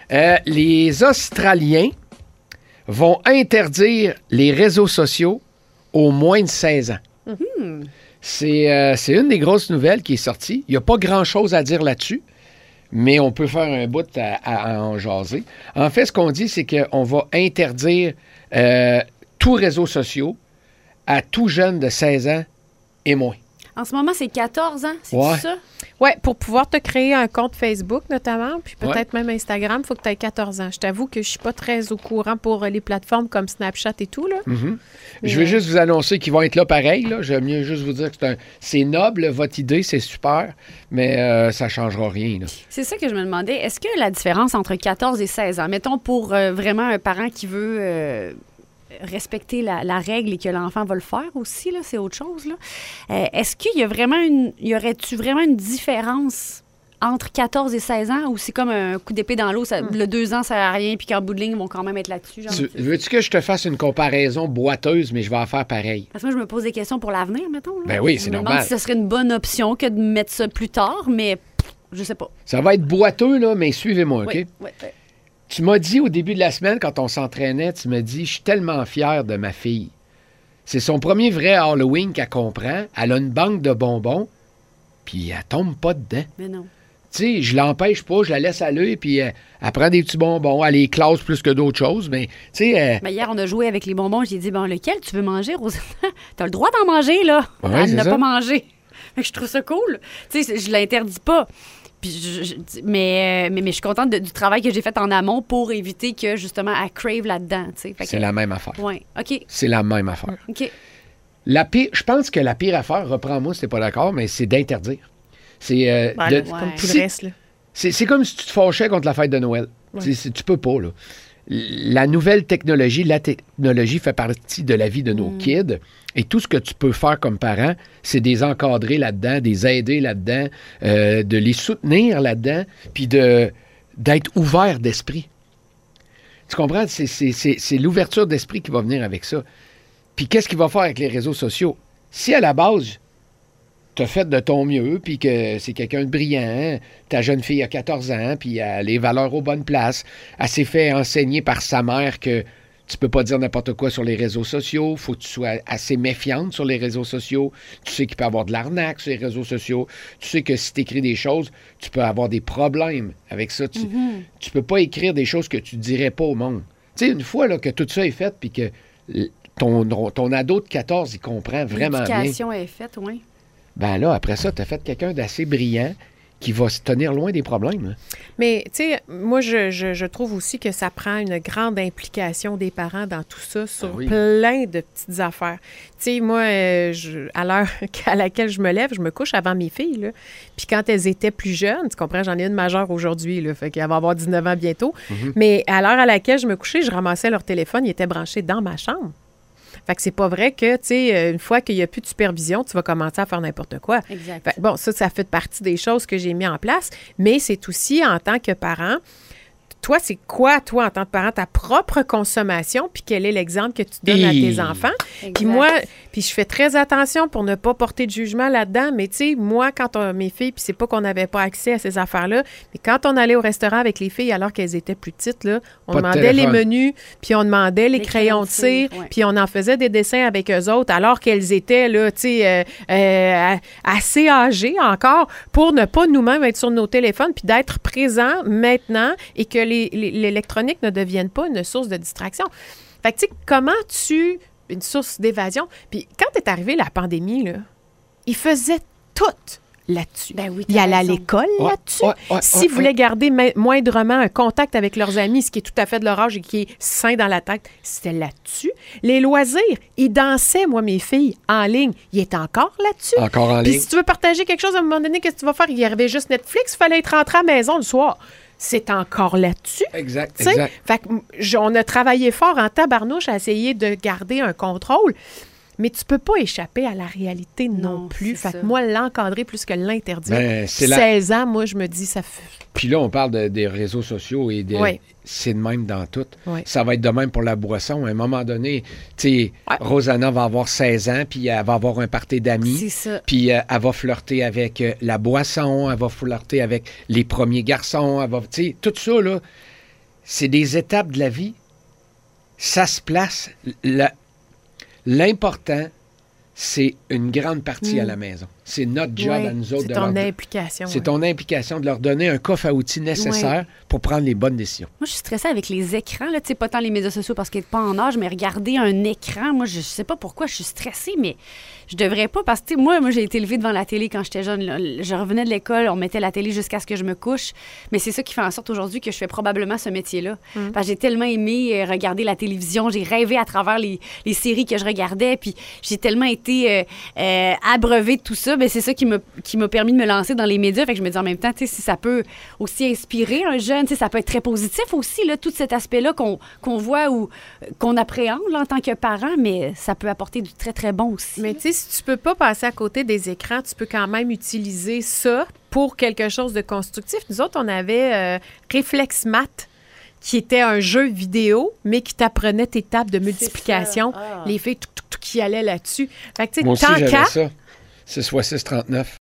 Les Australiens vont interdire les réseaux sociaux aux moins de 16 ans. C'est une des grosses nouvelles qui est sortie. Il n'y a pas grand-chose à dire là-dessus, mais on peut faire un bout à en jaser. En fait, ce qu'on dit, c'est qu'on va interdire tous réseaux sociaux à tout jeune de 16 ans et moins. En ce moment, c'est 14 ans, c'est ça? Oui, pour pouvoir te créer un compte Facebook notamment, puis peut-être même Instagram, il faut que tu aies 14 ans. Je t'avoue que je ne suis pas très au courant pour les plateformes comme Snapchat et tout. Là. Mm-hmm. Je vais juste vous annoncer qu'ils vont être là pareil. Là. J'aime mieux juste vous dire que c'est noble, votre idée, c'est super, mais ça ne changera rien. Là. C'est ça que je me demandais. Est-ce que la différence entre 14 et 16 ans, mettons pour vraiment un parent qui veut... respecter la règle et que l'enfant va le faire aussi, là, c'est autre chose. Là. Est-ce qu'il y a vraiment y aurait-tu vraiment une différence entre 14 et 16 ans ou c'est comme un coup d'épée dans l'eau, le 2 ans, ça sert à rien, puis qu'en bout de ligne, ils vont quand même être là-dessus? Veux-tu que je te fasse une comparaison boiteuse, mais je vais en faire pareil? Parce que moi, je me pose des questions pour l'avenir, mettons. Là. Ben oui, c'est normal. Je me demande si ce serait une bonne option que de mettre ça plus tard, mais je sais pas. Ça va être boiteux, là, mais suivez-moi, OK? Oui. Tu m'as dit au début de la semaine, quand on s'entraînait, tu m'as dit « Je suis tellement fier de ma fille. » C'est son premier vrai Halloween qu'elle comprend. Elle a une banque de bonbons, puis elle tombe pas dedans. Mais non. Tu sais, je l'empêche pas, je la laisse aller, puis elle prend des petits bonbons. Elle les classe plus que d'autres choses, mais tu sais... Hier, on a joué avec les bonbons. J'ai dit « Bon, lequel tu veux manger, Rosanna? T'as le droit d'en manger, là. Ouais, elle n'a pas mangé. » Je trouve ça cool. Tu sais, je l'interdis pas. Mais je suis contente du travail que j'ai fait en amont pour éviter que, justement, elle crave là-dedans. C'est la même affaire. Oui, OK. C'est la même affaire. OK. Je pense que la pire affaire, reprends-moi si t'es pas d'accord, mais c'est d'interdire. C'est comme tout le reste. Là. C'est comme si tu te fâchais contre la fête de Noël. Ouais. Tu peux pas, là. La nouvelle technologie, la technologie fait partie de la vie de nos kids. Et tout ce que tu peux faire comme parent, c'est de les encadrer là-dedans, de les aider là-dedans, de les soutenir là-dedans, puis d'être ouvert d'esprit. Tu comprends? C'est l'ouverture d'esprit qui va venir avec ça. Puis qu'est-ce qu'il va faire avec les réseaux sociaux? Si à la base, tu as fait de ton mieux, puis que c'est quelqu'un de brillant, ta jeune fille a 14 ans, puis elle a les valeurs aux bonnes places, elle s'est fait enseigner par sa mère que tu peux pas dire n'importe quoi sur les réseaux sociaux, il faut que tu sois assez méfiante sur les réseaux sociaux, tu sais qu'il peut y avoir de l'arnaque sur les réseaux sociaux, tu sais que si tu écris des choses, tu peux avoir des problèmes avec ça. Tu peux pas écrire des choses que tu dirais pas au monde. Tu sais, une fois là, que tout ça est fait, puis que ton ado de 14, il comprend vraiment bien. L'éducation est faite, oui. Ben là, après ça, tu as fait quelqu'un d'assez brillant qui va se tenir loin des problèmes. Là. Mais, tu sais, moi, je trouve aussi que ça prend une grande implication des parents dans tout ça sur plein de petites affaires. Tu sais, moi, à l'heure à laquelle je me lève, je me couche avant mes filles, là. Puis quand elles étaient plus jeunes, tu comprends, j'en ai une majeure aujourd'hui, là, fait qu'elle va avoir 19 ans bientôt. Mm-hmm. Mais à l'heure à laquelle je me couchais, je ramassais leur téléphone, il était branché dans ma chambre. Fait que c'est pas vrai que, tu sais, une fois qu'il n'y a plus de supervision, tu vas commencer à faire n'importe quoi. Exact. Fait, bon, ça fait partie des choses que j'ai mis en place, mais c'est aussi, en tant que parent, toi, c'est quoi, toi, en tant que parent, ta propre consommation, puis quel est l'exemple que tu donnes à tes enfants? Puis moi, je fais très attention pour ne pas porter de jugement là-dedans, mais tu sais, moi, quand mes filles, puis c'est pas qu'on n'avait pas accès à ces affaires-là, mais quand on allait au restaurant avec les filles alors qu'elles étaient plus petites, là, on demandait les menus, puis on demandait les crayons de cire, puis on en faisait des dessins avec eux autres, alors qu'elles étaient, là, tu sais, assez âgées encore, pour ne pas nous-mêmes être sur nos téléphones, puis d'être présents maintenant, et que l'électronique ne devienne pas une source de distraction. Fait que, tu sais, comment une source d'évasion. Puis quand est arrivée la pandémie, là, ils faisaient tout là-dessus. Ben oui, ils allaient à l'école là-dessus. S'ils voulaient garder moindrement un contact avec leurs amis, ce qui est tout à fait de leur âge et qui est sain dans la tête, c'était là-dessus. Les loisirs, ils dansaient, moi, mes filles, en ligne. Ils étaient encore là-dessus. Encore en ligne. Puis si tu veux partager quelque chose, à un moment donné, qu'est-ce que tu vas faire? Il y avait juste Netflix, il fallait être rentré à la maison le soir. C'est encore là-dessus. Exact. Fait on a travaillé fort en tabarnouche à essayer de garder un contrôle, mais tu peux pas échapper à la réalité non plus. Fait que moi, l'encadrer plus que l'interdire. 16 ans, moi, je me dis, ça fait... Puis là, on parle des réseaux sociaux et c'est de même dans tout. Oui. Ça va être de même pour la boisson. À un moment donné, tu sais, Rosanna va avoir 16 ans, puis elle va avoir un party d'amis. C'est ça. Puis elle va flirter avec la boisson, elle va flirter avec les premiers garçons, tu sais, tout ça, là. c'est des étapes de la vie. Ça se place. L'important, c'est une grande partie à la maison. C'est notre job à nous autres. C'est ton implication. C'est ton implication de leur donner un coffre à outils nécessaire pour prendre les bonnes décisions. Moi, je suis stressée avec les écrans. Là. Pas tant les médias sociaux parce qu'ils n'est pas en âge, mais regarder un écran, moi, je sais pas pourquoi je suis stressée, mais je devrais pas parce que moi, j'ai été élevée devant la télé quand j'étais jeune. Là. Je revenais de l'école, on mettait la télé jusqu'à ce que je me couche. Mais c'est ça qui fait en sorte aujourd'hui que je fais probablement ce métier-là. Parce que j'ai tellement aimé regarder la télévision. J'ai rêvé à travers les séries que je regardais. Puis j'ai tellement été abreuvée de tout ça. Ben, c'est ça qui m'a permis de me lancer dans les médias. Fait que je me dis en même temps, si ça peut aussi inspirer un jeune, ça peut être très positif aussi, là, tout cet aspect-là qu'on voit ou qu'on appréhende là, en tant que parent, mais ça peut apporter du très, très bon aussi. Mais tu sais, si tu peux pas passer à côté des écrans, tu peux quand même utiliser ça pour quelque chose de constructif. Nous autres, on avait Réflexe Math, qui était un jeu vidéo, mais qui t'apprenait tes tables de multiplication, les filles qui allaient là-dessus. Fait que, moi aussi, j'avais ça. 6 x 6, 39.